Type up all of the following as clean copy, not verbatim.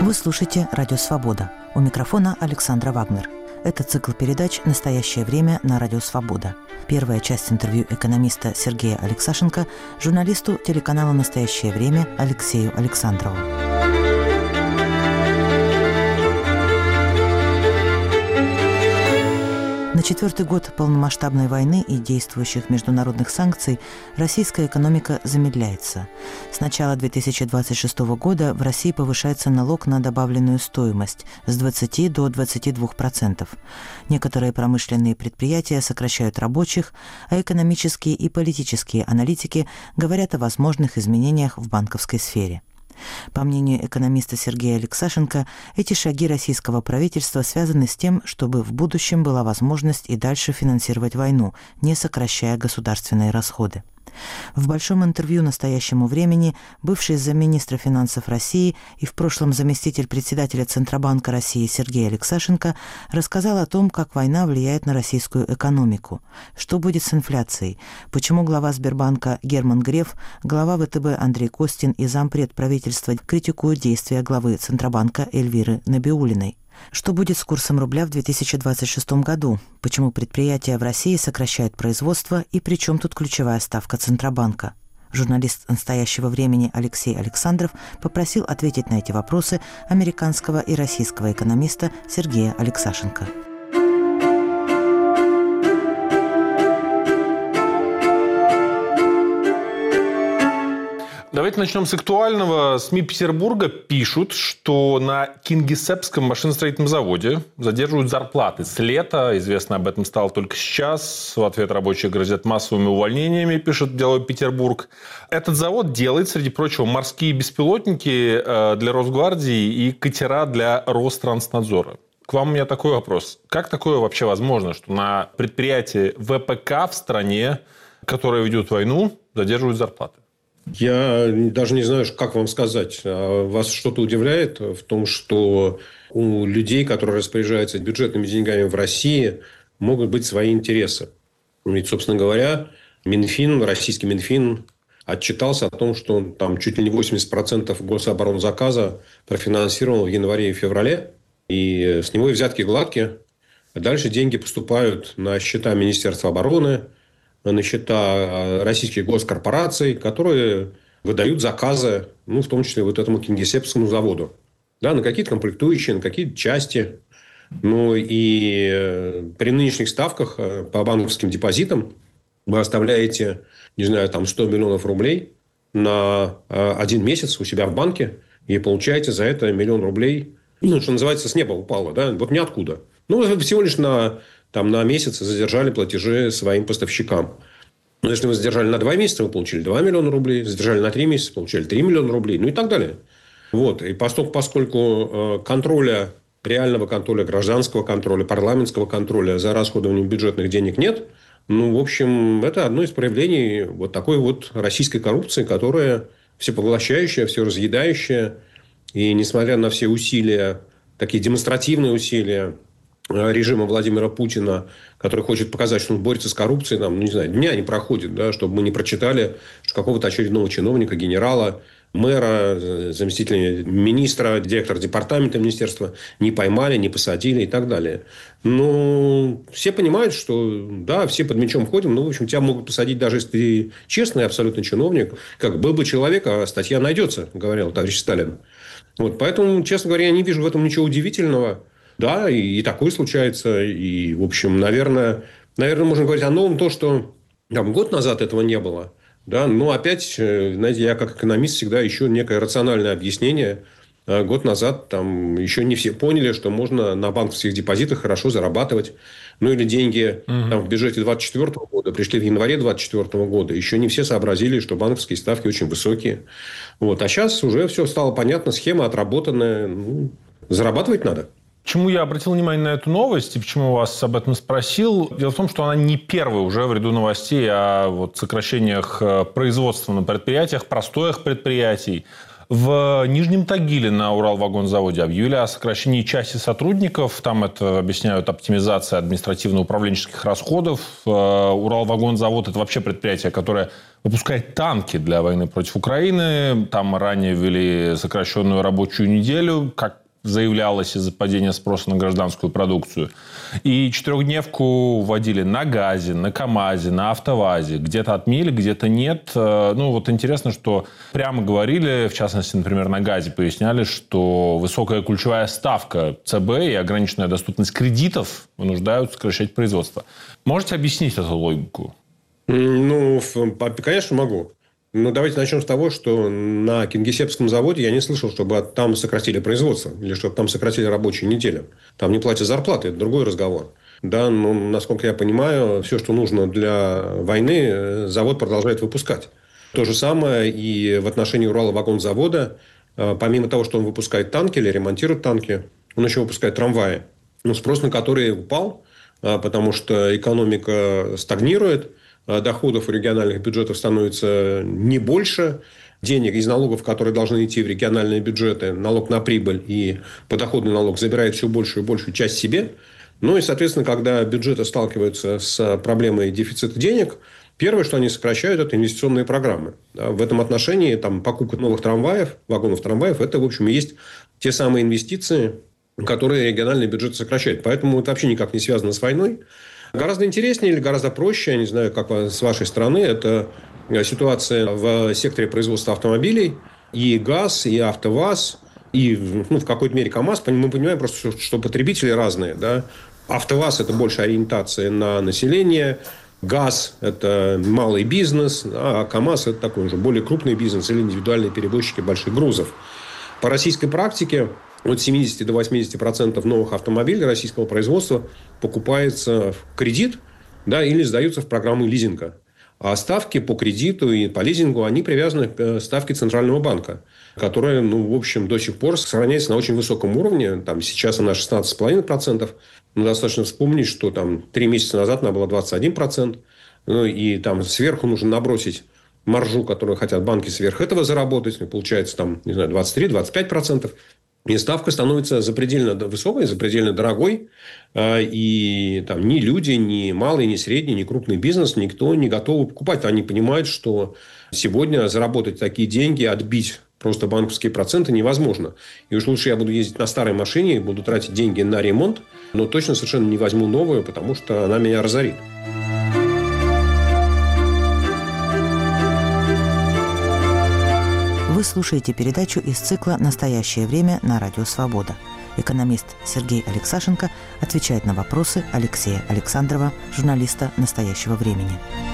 Вы слушаете «Радио Свобода». У микрофона Александра Вагнер. Это цикл передач «Настоящее время» на Радио Свобода. Первая часть интервью экономиста Сергея Алексашенко журналисту телеканала «Настоящее время» Алексею Александрову. На четвертый год полномасштабной войны и действующих международных санкций российская экономика замедляется. С начала 2026 года в России повышается налог на добавленную стоимость с 20 до 22%. Некоторые промышленные предприятия сокращают рабочих, а экономические и политические аналитики говорят о возможных изменениях в банковской сфере. По мнению экономиста Сергея Алексашенко, эти шаги российского правительства связаны с тем, чтобы в будущем была возможность и дальше финансировать войну, не сокращая государственные расходы. В большом интервью «Настоящему времени» бывший замминистра финансов России и в прошлом заместитель председателя Центробанка России Сергей Алексашенко рассказал о том, как война влияет на российскую экономику, что будет с инфляцией, почему глава Сбербанка Герман Греф, глава ВТБ Андрей Костин и зампред правительства критикуют действия главы Центробанка Эльвиры Набиуллиной. Что будет с курсом рубля в 2026 году? Почему предприятия в России сокращают производство и при чем тут ключевая ставка Центробанка? Журналист «Настоящего времени» Алексей Александров попросил ответить на эти вопросы американского и российского экономиста Сергея Алексашенко. Давайте начнем с актуального. СМИ Петербурга пишут, что на Кингисеппском машиностроительном заводе задерживают зарплаты с лета. Известно об этом стало только сейчас. В ответ рабочие грозят массовыми увольнениями, пишет Деловой Петербург. Этот завод делает, среди прочего, морские беспилотники для Росгвардии и катера для Ространснадзора. К вам у меня такой вопрос. Как такое вообще возможно, что на предприятии ВПК в стране, которая ведет войну, задерживают зарплаты? Я даже не знаю, как вам сказать. Вас что-то удивляет в том, что у людей, которые распоряжаются бюджетными деньгами в России, могут быть свои интересы. Ведь, собственно говоря, Минфин, российский Минфин отчитался о том, что он там чуть ли не 80% гособоронзаказа профинансировал в январе и феврале. И с него и взятки гладкие. Дальше деньги поступают на счета Министерства обороны, на счета российских госкорпораций, которые выдают заказы, в том числе вот этому Кингисеппскому заводу. Да, на какие-то комплектующие, на какие-то части. И при нынешних ставках по банковским депозитам вы оставляете, 100 миллионов рублей на 1 месяц у себя в банке и получаете за это 1 миллион рублей, что называется, с неба упало. Да? Вот ниоткуда. Всего лишь на месяц задержали платежи своим поставщикам. Но если вы задержали на 2 месяца, вы получили 2 миллиона рублей. Задержали на 3 месяца, получили 3 миллиона рублей. И так далее. И поскольку реального контроля, гражданского контроля, парламентского контроля за расходованием бюджетных денег нет, в общем, это одно из проявлений вот такой вот российской коррупции, которая всепоглощающая, все разъедающая. И несмотря на все усилия, такие демонстративные усилия режима Владимира Путина, который хочет показать, что он борется с коррупцией, дня не проходит, да, чтобы мы не прочитали, что какого-то очередного чиновника, генерала, мэра, заместителя министра, директора департамента министерства не поймали, не посадили и так далее. Все понимают, что да, все под мячом ходим, в общем, тебя могут посадить, даже если ты честный абсолютно чиновник. Как был бы человек, а статья найдется, говорил товарищ Сталин. Поэтому, честно говоря, я не вижу в этом ничего удивительного. Да, и такое случается. И, в общем, наверное, можно говорить о новом, то, что год назад этого не было. Да, но опять, знаете, я как экономист всегда ищу некое рациональное объяснение. Год назад еще не все поняли, что можно на банковских депозитах хорошо зарабатывать. Или деньги в бюджете 2024 года пришли в январе 2024 года. Еще не все сообразили, что банковские ставки очень высокие. А сейчас уже все стало понятно, схема отработанная. Зарабатывать надо. Почему я обратил внимание на эту новость и почему вас об этом спросил? Дело в том, что она не первая уже в ряду новостей о сокращениях производства на предприятиях, простоях предприятий. В Нижнем Тагиле на Уралвагонзаводе объявили о сокращении части сотрудников. Там это объясняют оптимизацией административно-управленческих расходов. Уралвагонзавод – это вообще предприятие, которое выпускает танки для войны против Украины. Там ранее ввели сокращенную рабочую неделю, как заявлялось из-за падения спроса на гражданскую продукцию. И 4-дневку вводили на ГАЗе, на КАМАЗе, на АвтоВАЗе. Где-то отменили, где-то нет. Ну, вот интересно, что прямо говорили, в частности, например, на ГАЗе поясняли, что высокая ключевая ставка ЦБ и ограниченная доступность кредитов вынуждают сокращать производство. Можете объяснить эту логику? Ну, конечно, могу. Ну, давайте начнем с того, что на Кингисеппском заводе я не слышал, чтобы там сократили производство или чтобы там сократили рабочую неделю. Там не платят зарплаты, это другой разговор. Да, но, насколько я понимаю, все, что нужно для войны, завод продолжает выпускать. То же самое и в отношении Уралвагонзавода. Помимо того, что он выпускает танки или ремонтирует танки, он еще выпускает трамваи. Ну, спрос на которые упал, потому что экономика стагнирует. Доходов у региональных бюджетов становится не больше. Денег из налогов, которые должны идти в региональные бюджеты, налог на прибыль и подоходный налог забирает все большую и большую часть себе. Ну и, соответственно, когда бюджеты сталкиваются с проблемой дефицита денег, первое, что они сокращают, это инвестиционные программы. В этом отношении покупка новых трамваев, вагонов трамваев, это, в общем, и есть те самые инвестиции, которые региональные бюджеты сокращают. Поэтому это вообще никак не связано с войной. Гораздо интереснее или гораздо проще, я не знаю, как с вашей стороны, это ситуация в секторе производства автомобилей. И ГАЗ, и АвтоВАЗ, и в какой-то мере КАМАЗ. Мы понимаем просто, что потребители разные. Да? АвтоВАЗ – это больше ориентация на население. ГАЗ – это малый бизнес. А КАМАЗ – это такой уже более крупный бизнес или индивидуальные перевозчики больших грузов. По российской практике от 70 до 80% новых автомобилей российского производства покупается в кредит, да, или сдаются в программу лизинга. А ставки по кредиту и по лизингу, они привязаны к ставке Центрального банка, которая, в общем, до сих пор сохраняется на очень высоком уровне. Сейчас она 16,5%. Но достаточно вспомнить, что 3 месяца назад она была 21%. И сверху нужно набросить маржу, которую хотят банки сверх этого заработать. Получается, 23-25%. И ставка становится запредельно высокой, запредельно дорогой. И ни люди, ни малый, ни средний, ни крупный бизнес, никто не готов покупать. Они понимают, что сегодня заработать такие деньги, отбить просто банковские проценты невозможно. И уж лучше я буду ездить на старой машине, буду тратить деньги на ремонт, но точно совершенно не возьму новую, потому что она меня разорит. Вы слушаете передачу из цикла «Настоящее время» на Радио Свобода. Экономист Сергей Алексашенко отвечает на вопросы Алексея Александрова, журналиста «Настоящего времени».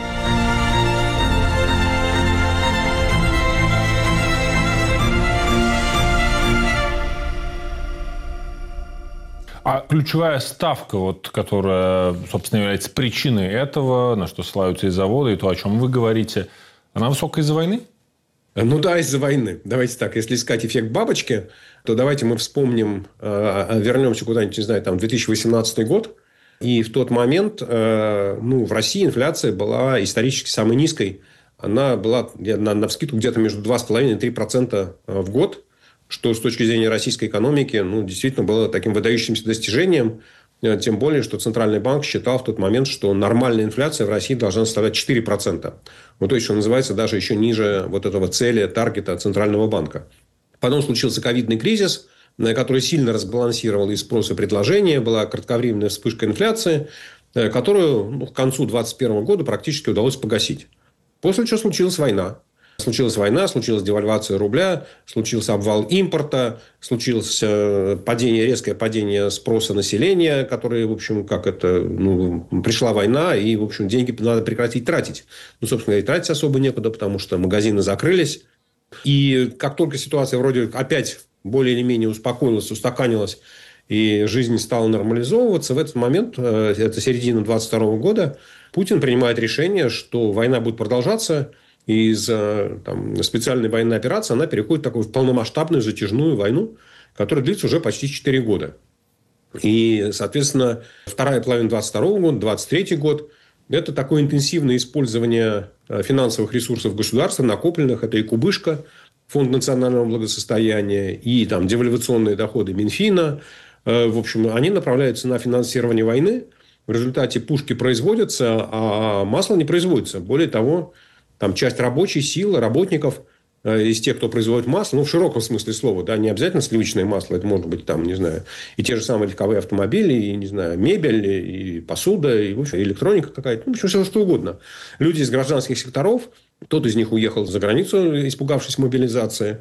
А ключевая ставка, которая, собственно, является причиной этого, на что ссылаются и заводы, и то, о чем вы говорите, она высокая из-за войны? Да, из-за войны. Давайте так, если искать эффект бабочки, то давайте мы вспомним, вернемся куда-нибудь, не знаю, 2018 год. И в тот момент в России инфляция была исторически самой низкой. Она была навскидку где-то между 2,5% и 3% в год, что с точки зрения российской экономики действительно было таким выдающимся достижением. Тем более, что Центральный банк считал в тот момент, что нормальная инфляция в России должна составлять 4%. То есть, что называется, даже еще ниже этого цели, таргета Центрального банка. Потом случился ковидный кризис, который сильно разбалансировал и спрос, и предложение. Была кратковременная вспышка инфляции, которую к концу 2021 года практически удалось погасить. После чего случилась война. Случилась девальвация рубля, случился обвал импорта, случилось резкое падение спроса населения, которое, в общем, пришла война, и, в общем, деньги надо прекратить тратить. Собственно говоря, тратить особо некуда, потому что магазины закрылись. И как только ситуация вроде опять более или менее успокоилась, устаканилась, и жизнь стала нормализовываться, в этот момент, это середина 2022 года, Путин принимает решение, что война будет продолжаться. И из специальной военной операции она переходит в такую полномасштабную затяжную войну, которая длится уже почти 4 года. И, соответственно, вторая половина 2022 года, 2023 год – это такое интенсивное использование финансовых ресурсов государства, накопленных. Это и кубышка, Фонд национального благосостояния и там девальвационные доходы Минфина. В общем, они направляются на финансирование войны. В результате пушки производятся, а масло не производится. Более того, там часть рабочей силы, работников из тех, кто производит масло, ну, в широком смысле слова, да, не обязательно сливочное масло, это может быть, там, не знаю, и те же самые легковые автомобили, и, не знаю, мебель, и посуда, и, в общем, электроника какая-то, ну, в общем, все что угодно. Люди из гражданских секторов, кто-то из них уехал за границу, испугавшись мобилизации,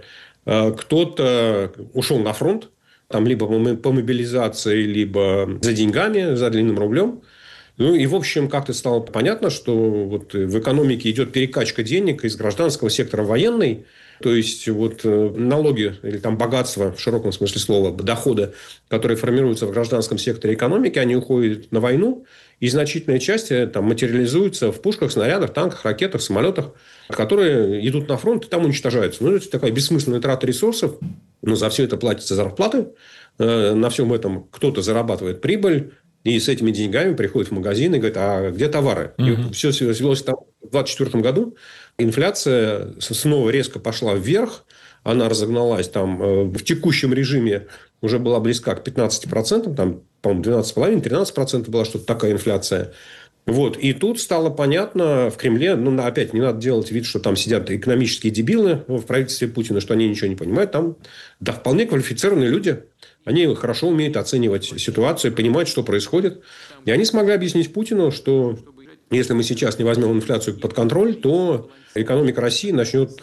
кто-то ушел на фронт, там, либо по мобилизации, либо за деньгами, за длинным рублем. Ну, и, в общем, как-то стало понятно, что вот в экономике идет перекачка денег из гражданского сектора в военный. То есть, вот налоги или там богатство, в широком смысле слова, доходы, которые формируются в гражданском секторе экономики, они уходят на войну. И значительная часть там материализуется в пушках, снарядах, танках, ракетах, самолетах, которые идут на фронт и там уничтожаются. Ну, это такая бессмысленная трата ресурсов. Но за все это платятся зарплаты. На всем этом кто-то зарабатывает прибыль. И с этими деньгами приходит в магазин и говорит, а где товары? И все свелось там. В 2024 году инфляция снова резко пошла вверх. Она разогналась там в текущем режиме, уже была близка к 15%. Там, по-моему, 12,5-13% была что-то такая инфляция. Вот. И тут стало понятно в Кремле, ну, опять, не надо делать вид, что там сидят экономические дебилы в правительстве Путина, что они ничего не понимают. Там, да, вполне квалифицированные люди. Они хорошо умеют оценивать ситуацию, понимать, что происходит. И они смогли объяснить Путину, что если мы сейчас не возьмем инфляцию под контроль, то экономика России начнет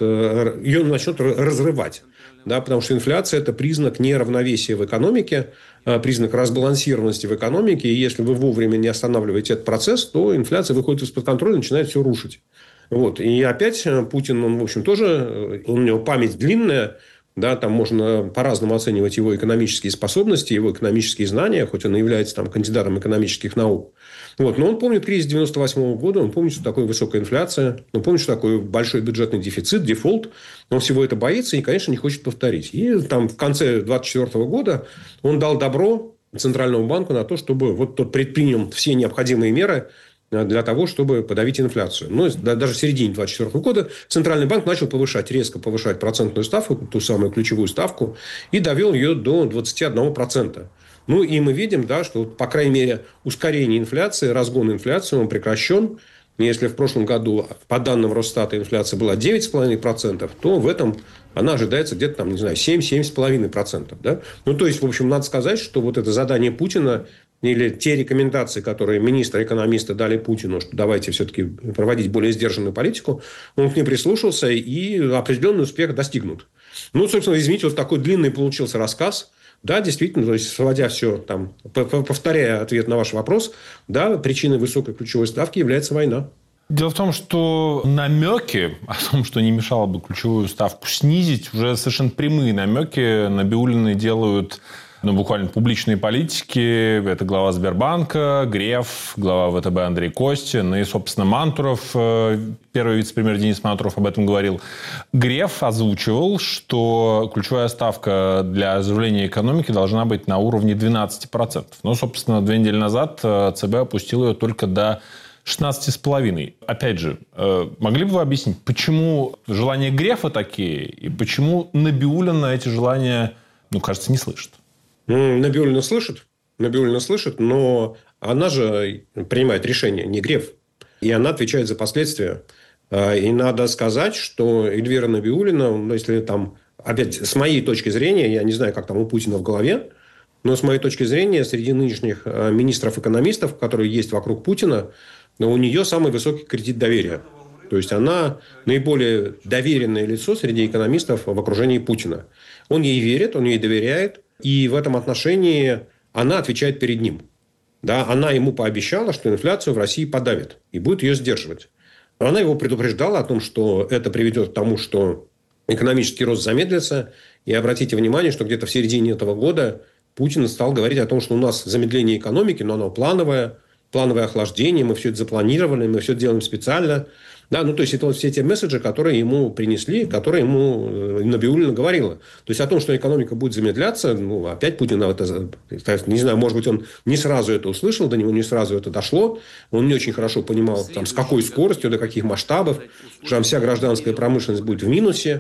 разрывать. Да, потому что инфляция – это признак неравновесия в экономике, признак разбалансированности в экономике. И если вы вовремя не останавливаете этот процесс, то инфляция выходит из-под контроля и начинает все рушить. Вот. И опять Путин, он, в общем, тоже, у него память длинная. Да, там можно по-разному оценивать его экономические способности, его экономические знания, хоть он и является там кандидатом экономических наук. Вот. Но он помнит кризис 1998 года, он помнит, что такое высокая инфляция, он помнит, что такое большой бюджетный дефицит, дефолт. Он всего это боится и, конечно, не хочет повторить. И там в конце 2024 года он дал добро Центральному банку на то, чтобы вот тот предпринял все необходимые меры для того, чтобы подавить инфляцию. Но даже в середине 2024 года Центральный банк начал резко повышать процентную ставку, ту самую ключевую ставку, и довел ее до 21%. Ну, и мы видим, да, что, по крайней мере, ускорение инфляции, разгон инфляции, он прекращен. Если в прошлом году, по данным Росстата, инфляция была 9,5%, то в этом она ожидается где-то, там, не знаю, 7-7,5%. Да? Ну, то есть, в общем, надо сказать, что вот это задание Путина или те рекомендации, которые министры-экономисты дали Путину, что давайте все-таки проводить более сдержанную политику, он к ним прислушался, и определенный успех достигнут. Ну, собственно, извините, вот такой длинный получился рассказ. Да, действительно, то есть, сводя все, там, повторяя ответ на ваш вопрос, да, причиной высокой ключевой ставки является война. Дело в том, что намеки о том, что не мешало бы ключевую ставку снизить, уже совершенно прямые намеки Набиуллины делают, ну, буквально публичные политики. Это глава Сбербанка, Греф, глава ВТБ Андрей Костин и, собственно, Мантуров, первый вице-премьер Денис Мантуров об этом говорил. Греф озвучивал, что ключевая ставка для оживления экономики должна быть на уровне 12%. Но, собственно, 2 недели назад ЦБ опустил ее только до 16,5%. Опять же, могли бы вы объяснить, почему желания Грефа такие, и почему Набиуллина эти желания, ну, кажется, не слышит? Набиуллина слышит, но она же принимает решение, не Греф. И она отвечает за последствия. И надо сказать, что Эльвира Набиуллина, если там, опять, с моей точки зрения, я не знаю, как там у Путина в голове, но с моей точки зрения, среди нынешних министров-экономистов, которые есть вокруг Путина, у нее самый высокий кредит доверия. То есть, она наиболее доверенное лицо среди экономистов в окружении Путина. Он ей верит, он ей доверяет. И в этом отношении она отвечает перед ним. Да, она ему пообещала, что инфляцию в России подавит и будет ее сдерживать. Она его предупреждала о том, что это приведет к тому, что экономический рост замедлится. И обратите внимание, что где-то в середине этого года Путин стал говорить о том, что у нас замедление экономики, но оно плановое охлаждение, мы все это запланировали, мы все это делаем специально. Да, ну, то есть, это вот все те месседжи, которые ему принесли, которые ему Набиуллина говорила. То есть, о том, что экономика будет замедляться, ну, опять Путин, не знаю, может быть, он не сразу это услышал, до него не сразу это дошло. Он не очень хорошо понимал, там, с какой скоростью, до каких масштабов, что там вся гражданская промышленность будет в минусе.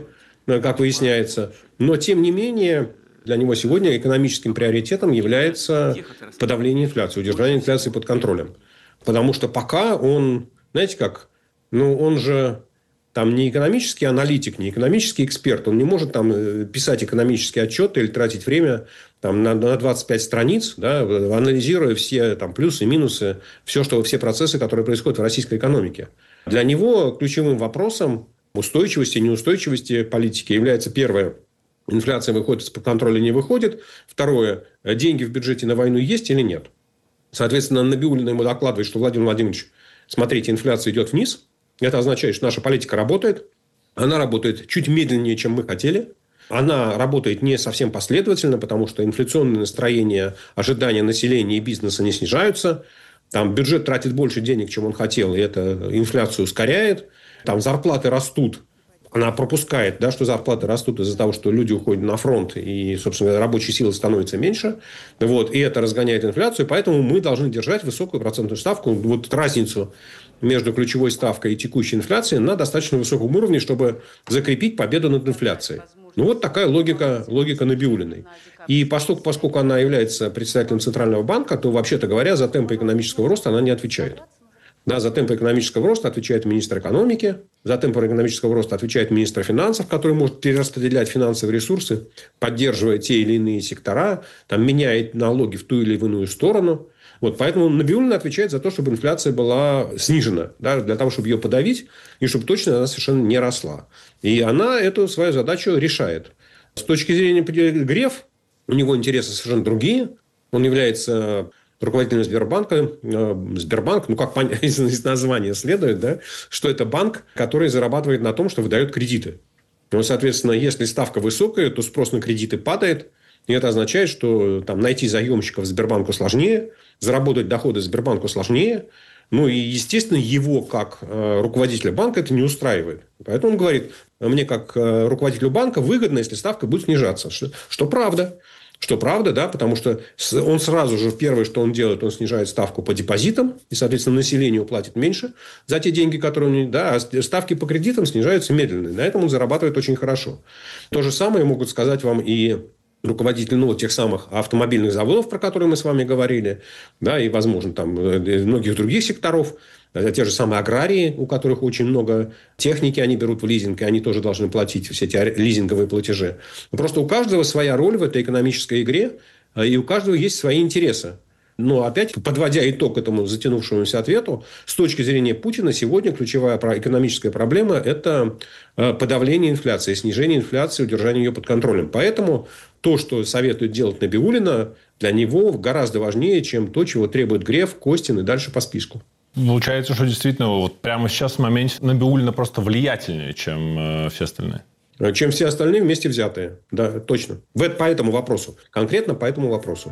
как выясняется. Но, тем не менее, для него сегодня экономическим приоритетом является подавление инфляции, удержание инфляции под контролем. Потому что пока он, знаете как, он же там не экономический аналитик, не экономический эксперт. Он не может там писать экономические отчеты или тратить время там, на 25 страниц, да, анализируя все там, плюсы и минусы, все процессы, которые происходят в российской экономике. Для него ключевым вопросом устойчивости и неустойчивости политики является первое – инфляция выходит из-под контроля, не выходит. Второе – деньги в бюджете на войну есть или нет. Соответственно, Набиуллина ему докладывает, что Владимир Владимирович, смотрите, инфляция идет вниз. Это означает, что наша политика работает. Она работает чуть медленнее, чем мы хотели. Она работает не совсем последовательно, потому что инфляционные настроения, ожидания населения и бизнеса не снижаются. Там бюджет тратит больше денег, чем он хотел, и это инфляцию ускоряет. Там зарплаты растут. Она пропускает, да, что зарплаты растут из-за того, что люди уходят на фронт, и, собственно, рабочей силы становится меньше. Вот, и это разгоняет инфляцию. Поэтому мы должны держать высокую процентную ставку. Вот разницу между ключевой ставкой и текущей инфляцией на достаточно высоком уровне, чтобы закрепить победу над инфляцией. Вот такая логика Набиуллиной. И поскольку она является председателем Центрального банка, то, вообще-то говоря, за темпы экономического роста она не отвечает. Да, за темпы экономического роста отвечает министр экономики, за темпы экономического роста отвечает министр финансов, который может перераспределять финансовые ресурсы, поддерживая те или иные сектора, там, меняет налоги в ту или иную сторону. Вот, поэтому Набиуллина отвечает за то, чтобы инфляция была снижена, да, для того, чтобы ее подавить, и чтобы точно она совершенно не росла. И она эту свою задачу решает. С точки зрения Греф, у него интересы совершенно другие. Он является руководителем Сбербанка. Сбербанк, как из названия следует, да, что это банк, который зарабатывает на том, что выдает кредиты. Соответственно, если ставка высокая, то спрос на кредиты падает. И это означает, что там, найти заемщиков Сбербанку сложнее, заработать доходы Сбербанку сложнее. И, естественно, его, как руководителя банка, это не устраивает. Поэтому он говорит, мне, как руководителю банка, выгодно, если ставка будет снижаться. Что правда. Что правда, да, потому что он сразу же, первое, что он делает, он снижает ставку по депозитам, и, соответственно, населению платит меньше за те деньги, которые у него, да, а ставки по кредитам снижаются медленно. И на этом он зарабатывает очень хорошо. То же самое могут сказать вам и руководитель тех самых автомобильных заводов, про которые мы с вами говорили, да, и, возможно, там многих других секторов, те же самые аграрии, у которых очень много техники они берут в лизинг, и они тоже должны платить все эти лизинговые платежи. Просто у каждого своя роль в этой экономической игре, и у каждого есть свои интересы. Но опять, подводя итог этому затянувшемуся ответу, с точки зрения Путина сегодня ключевая экономическая проблема – это подавление инфляции, снижение инфляции, удержание ее под контролем. Поэтому то, что советует делать Набиуллина, для него гораздо важнее, чем то, чего требует Греф, Костин и дальше по списку. Получается, что действительно вот прямо сейчас в моменте Набиуллина просто влиятельнее, чем все остальные. Чем все остальные вместе взятые. Да, точно. По этому вопросу. Конкретно по этому вопросу.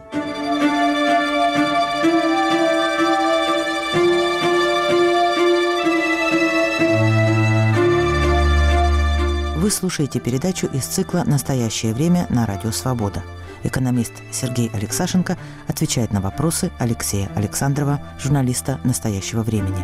Вы слушаете передачу из цикла «Настоящее время» на Радио Свобода. Экономист Сергей Алексашенко отвечает на вопросы Алексея Александрова, журналиста «Настоящего времени».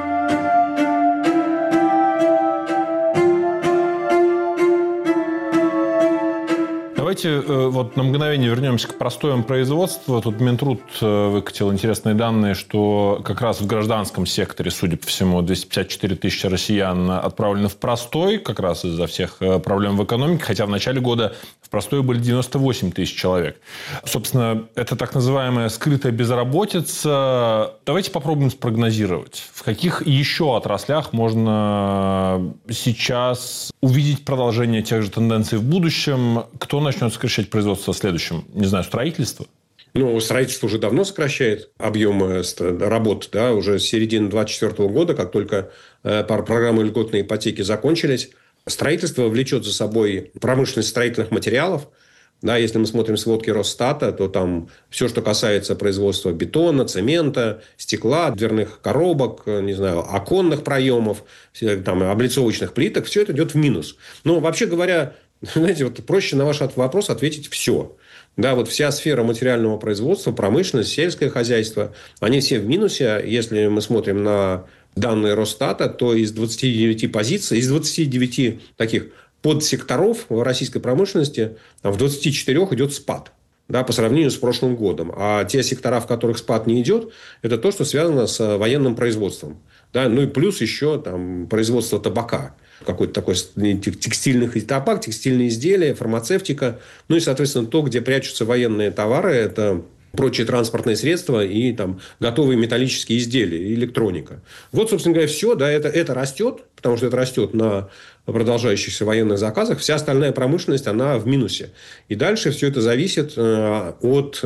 Давайте вот на мгновение вернемся к простоям производства. Тут Минтруд выкатил интересные данные, что как раз в гражданском секторе, судя по всему, 254 тысячи россиян отправлены в простой, как раз из-за всех проблем в экономике, хотя в начале года в простой были 98 тысяч человек. Собственно, это так называемая скрытая безработица. Давайте попробуем спрогнозировать, в каких еще отраслях можно сейчас увидеть продолжение тех же тенденций в будущем, кто начнет сокращать производство в следующем? Не знаю, строительство? Строительство уже давно сокращает объемы работ. Да, уже с середины 2024 года, как только программы льготной ипотеки закончились, строительство влечет за собой промышленность строительных материалов. Да, если мы смотрим сводки Росстата, то там все, что касается производства бетона, цемента, стекла, дверных коробок, не знаю, оконных проемов, там, облицовочных плиток, все это идет в минус. Вообще говоря, знаете, проще на ваш вопрос ответить все. Да, вся сфера материального производства, промышленность, сельское хозяйство, они все в минусе. Если мы смотрим на данные Росстата, то из 29 позиций, из 29 таких подсекторов в российской промышленности в 24 идет спад. Да, по сравнению с прошлым годом. А те сектора, в которых спад не идет, это то, что связано с военным производством. Да, ну и плюс еще там, производство табака. Какой-то такой текстильных табак, текстильные изделия, фармацевтика. Ну и, соответственно, то, где прячутся военные товары, это прочие транспортные средства и там, готовые металлические изделия, и электроника. Вот, собственно говоря, все. Да, это растет, потому что это растет на продолжающихся военных заказах. Вся остальная промышленность, она в минусе. И дальше все это зависит от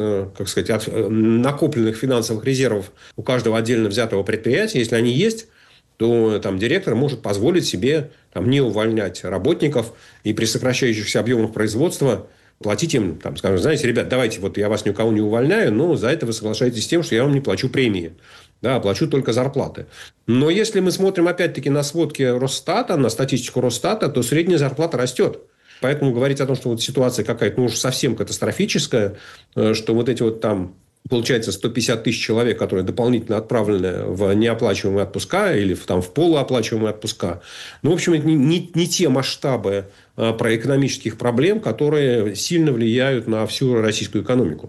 накопленных финансовых резервов у каждого отдельно взятого предприятия. Если они есть, то там, директор может позволить себе там, не увольнять работников и при сокращающихся объемах производства платить им, там, скажем, знаете, ребят, давайте, вот я вас ни у кого не увольняю, но за это вы соглашаетесь с тем, что я вам не плачу премии. Да, плачу только зарплаты. Но если мы смотрим, опять-таки, на сводки Росстата, на статистику Росстата, то средняя зарплата растет. Поэтому говорить о том, что вот ситуация какая-то, уж совсем катастрофическая, что вот эти вот там, получается, 150 тысяч человек, которые дополнительно отправлены в неоплачиваемые отпуска или в полуоплачиваемые отпуска. Ну, в общем, это не те масштабы проэкономических проблем, которые сильно влияют на всю российскую экономику.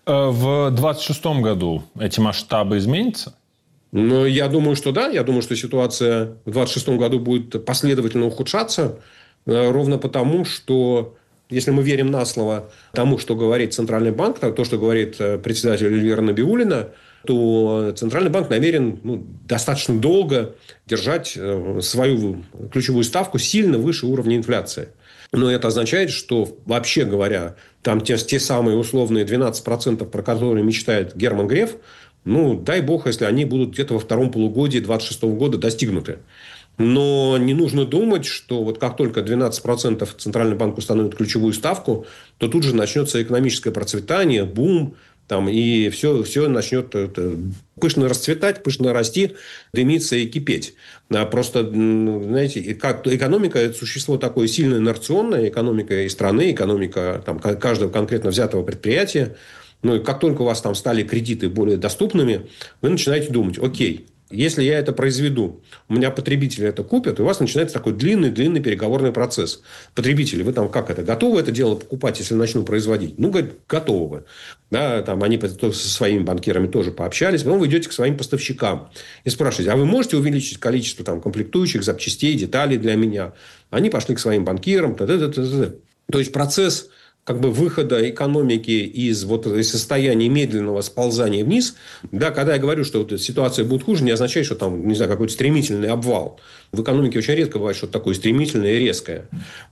В 2026 году эти масштабы изменятся? Ну, я думаю, что да. Я думаю, что ситуация в 2026 году будет последовательно ухудшаться. Ровно потому, что если мы верим на слово тому, что говорит Центральный банк, то, что говорит председатель Эльвира Набиуллина, то Центральный банк намерен достаточно долго держать свою ключевую ставку сильно выше уровня инфляции. Но это означает, что, вообще говоря, там те самые условные 12%, про которые мечтает Герман Греф, дай бог, если они будут где-то во втором полугодии 2026 года достигнуты. Но не нужно думать, что вот как только 12% Центральный банк установит ключевую ставку, то тут же начнется экономическое процветание, бум, и все начнет пышно расцветать, пышно расти, дымиться и кипеть. Просто, знаете, экономика – это существо такое сильно инерционное, экономика и страны, экономика каждого конкретно взятого предприятия. И как только у вас там стали кредиты более доступными, вы начинаете думать, окей, если я это произведу, у меня потребители это купят, и у вас начинается такой длинный переговорный процесс. Потребители, вы готовы это дело покупать, если начну производить? Говорит, готовы. Да, они со своими банкирами тоже пообщались. Потом вы идете к своим поставщикам и спрашиваете, а вы можете увеличить количество комплектующих, запчастей, деталей для меня? Они пошли к своим банкирам. То есть процесс выхода экономики из состояния медленного сползания вниз, да, когда я говорю, что ситуация будет хуже, не означает, что какой-то стремительный обвал. В экономике очень редко бывает что-то такое стремительное и резкое.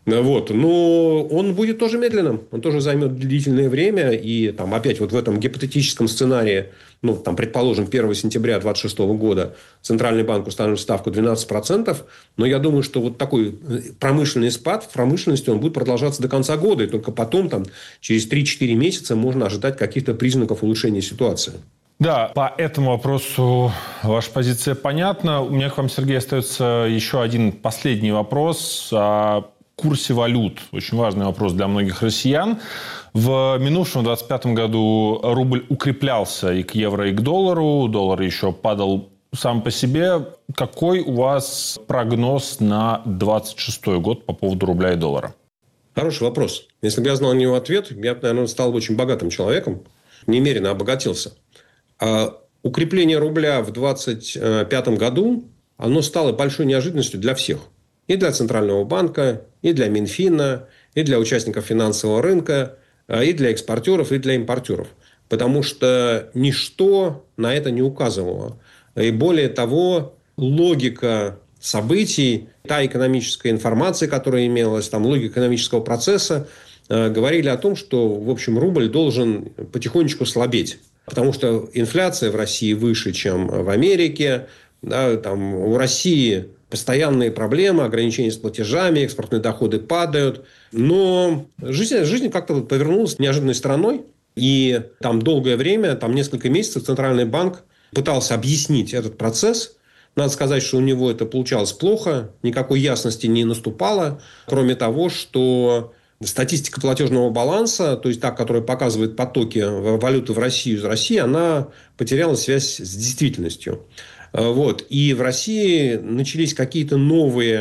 Но он будет тоже медленным, он тоже займет длительное время. И опять в этом гипотетическом сценарии, предположим, 1 сентября 2026 года Центральный банк установит ставку 12%. Но я думаю, что такой промышленный спад в промышленности он будет продолжаться до конца года. И только потом, через 3-4 месяца, можно ожидать каких-то признаков улучшения ситуации. Да, по этому вопросу ваша позиция понятна. У меня к вам, Сергей, остается еще один последний вопрос о курсе валют. Очень важный вопрос для многих россиян. В минувшем 2025 году рубль укреплялся и к евро, и к доллару. Доллар еще падал сам по себе. Какой у вас прогноз на 2026 год по поводу рубля и доллара? Хороший вопрос. Если бы я знал на него ответ, я бы, наверное, стал очень богатым человеком. Немерено обогатился. А укрепление рубля в 2025 году, оно стало большой неожиданностью для всех. И для Центрального банка, и для Минфина, и для участников финансового рынка, и для экспортеров, и для импортеров. Потому что ничто на это не указывало. И более того, логика событий, та экономическая информация, которая имелась, логика экономического процесса, говорили о том, что, в общем, рубль должен потихонечку слабеть. Потому что инфляция в России выше, чем в Америке. Да, у России постоянные проблемы, ограничения с платежами, экспортные доходы падают. Но жизнь как-то повернулась неожиданной стороной. И долгое время, несколько месяцев Центральный банк пытался объяснить этот процесс. Надо сказать, что у него это получалось плохо. Никакой ясности не наступало. Кроме того, что статистика платежного баланса, то есть та, которая показывает потоки валюты в Россию из России, она потеряла связь с действительностью. И в России начались какие-то новые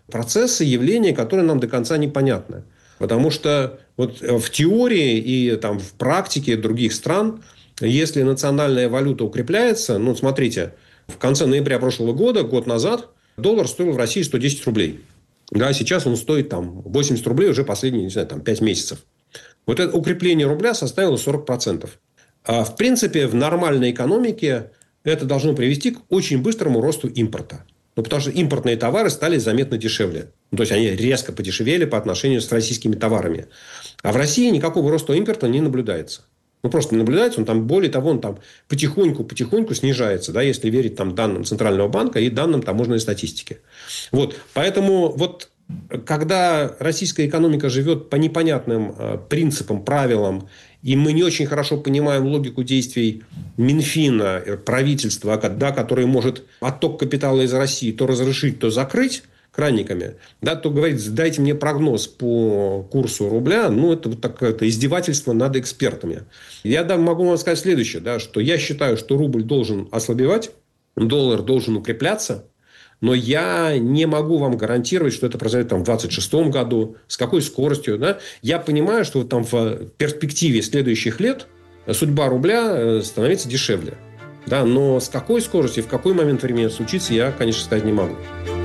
процессы, явления, которые нам до конца непонятны. Потому что вот в теории и там, в практике других стран, если национальная валюта укрепляется, смотрите, в конце ноября прошлого года, год назад, доллар стоил в России 110 рублей. Да, сейчас он стоит 80 рублей уже последние, 5 месяцев. Вот это укрепление рубля составило 40%. А в принципе, в нормальной экономике это должно привести к очень быстрому росту импорта. Потому что импортные товары стали заметно дешевле. То есть, они резко подешевели по отношению с российскими товарами. А в России никакого роста импорта не наблюдается. Просто не наблюдается. Он более того, он потихоньку снижается, да, если верить данным Центрального банка и данным таможенной статистики. Поэтому когда российская экономика живет по непонятным принципам, правилам, и мы не очень хорошо понимаем логику действий Минфина, правительства, которое может отток капитала из России то разрешить, то закрыть кранниками, да, то говорить, дайте мне прогноз по курсу рубля, это издевательство над экспертами. Я могу вам сказать следующее, да, что я считаю, что рубль должен ослабевать, доллар должен укрепляться, но я не могу вам гарантировать, что это произойдет в 2026 году, с какой скоростью. Да? Я понимаю, что в перспективе следующих лет судьба рубля становится дешевле. Да? Но с какой скоростью, в какой момент времени это случится, я, конечно, сказать не могу.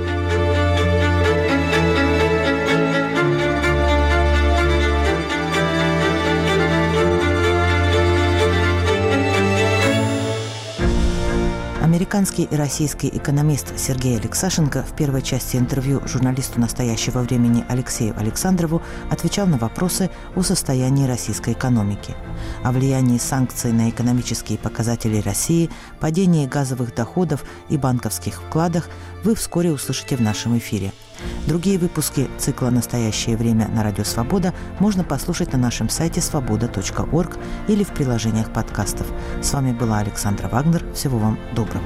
Американский и российский экономист Сергей Алексашенко в первой части интервью журналисту «Настоящего времени» Алексею Александрову отвечал на вопросы о состоянии российской экономики, о влиянии санкций на экономические показатели России, падении газовых доходов и банковских вкладах вы вскоре услышите в нашем эфире. Другие выпуски цикла «Настоящее время» на Радио Свобода можно послушать на нашем сайте svoboda.org или в приложениях подкастов. С вами была Александра Вагнер. Всего вам доброго.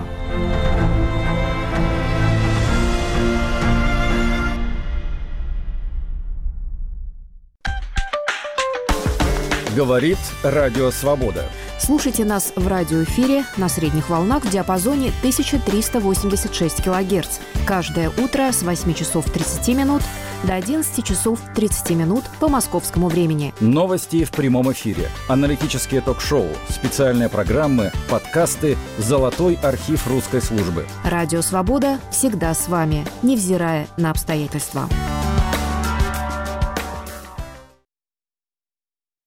Говорит Радио Свобода. Слушайте нас в радиоэфире на средних волнах в диапазоне 1386 кГц. Каждое утро с 8 часов 30 минут до 11 часов 30 минут по московскому времени. Новости в прямом эфире, аналитические ток-шоу, специальные программы, подкасты, золотой архив русской службы. Радио «Свобода» всегда с вами, невзирая на обстоятельства.